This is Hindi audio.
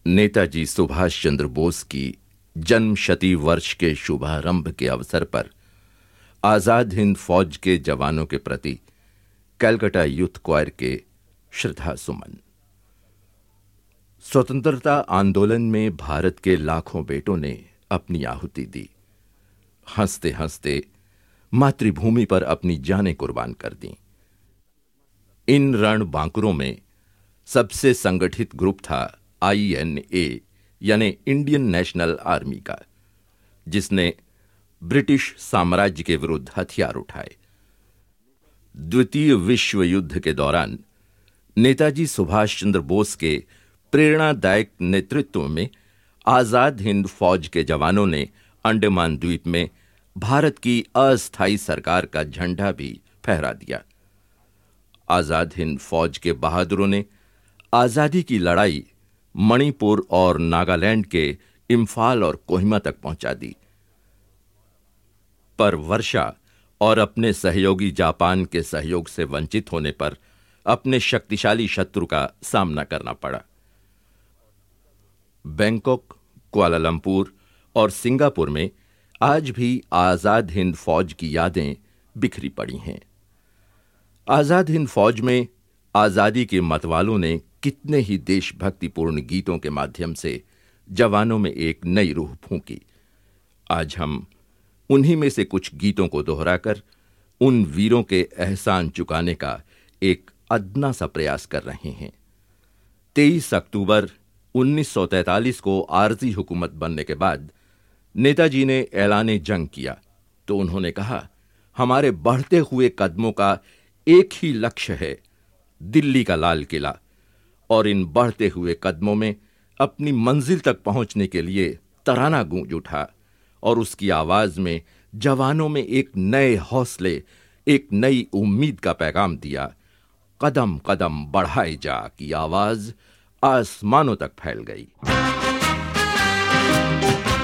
नेताजी सुभाष चंद्र बोस की जन्म शती वर्ष के शुभारंभ के अवसर पर आजाद हिंद फौज के जवानों के प्रति कलकत्ता यूथ क्वायर के श्रद्धा सुमन। स्वतंत्रता आंदोलन में भारत के लाखों बेटों ने अपनी आहुति दी। हंसते हंसते मातृभूमि पर अपनी जानें कुर्बान कर दी। इन रण बांकुरों में सबसे संगठित ग्रुप था INA यानी इंडियन नेशनल आर्मी का, जिसने ब्रिटिश साम्राज्य के विरुद्ध हथियार उठाए। द्वितीय विश्व युद्ध के दौरान नेताजी सुभाष चंद्र बोस के प्रेरणादायक नेतृत्व में आजाद हिंद फौज के जवानों ने अंडमान द्वीप में भारत की अस्थायी सरकार का झंडा भी फहरा दिया। आजाद हिंद फौज के बहादुरों ने आजादी की लड़ाई मणिपुर और नागालैंड के इम्फाल और कोहिमा तक पहुंचा दी। पर वर्षा और अपने सहयोगी जापान के सहयोग से वंचित होने पर अपने शक्तिशाली शत्रु का सामना करना पड़ा। बैंकॉक, कुआलालंपुर और सिंगापुर में आज भी आजाद हिंद फौज की यादें बिखरी पड़ी हैं। आजाद हिंद फौज में आजादी के मतवालों ने कितने ही देशभक्तिपूर्ण गीतों के माध्यम से जवानों में एक नई रूह फूंकी। आज हम उन्हीं में से कुछ गीतों को दोहराकर उन वीरों के एहसान चुकाने का एक अदना सा प्रयास कर रहे हैं। 23 अक्टूबर 1943 को आरजी हुकूमत बनने के बाद नेताजी ने ऐलान जंग किया तो उन्होंने कहा, हमारे बढ़ते हुए कदमों का एक ही लक्ष्य है, दिल्ली का लाल किला, और इन बढ़ते हुए कदमों में अपनी मंजिल तक पहुंचने के लिए तराना गूंज उठा और उसकी आवाज में जवानों में एक नए हौसले, एक नई उम्मीद का पैगाम दिया। कदम कदम बढ़ाए जा की आवाज आसमानों तक फैल गई।